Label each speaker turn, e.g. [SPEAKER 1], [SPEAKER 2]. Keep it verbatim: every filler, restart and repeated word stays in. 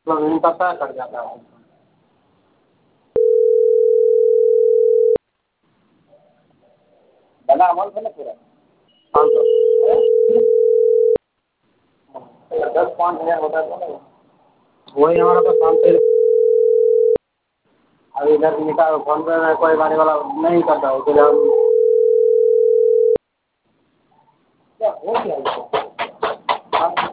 [SPEAKER 1] तो नहीं पता कट जाता है। बना अमल से ना पूरा पाँच सौ दस पाँच हज़ार होता तो ना वही हमारा पास पाँच सौ अब इधर निकाल फोन पे में कोई गाड़ी वाला नहीं करता उसके लिए हम क्या हो गया इसको हाँ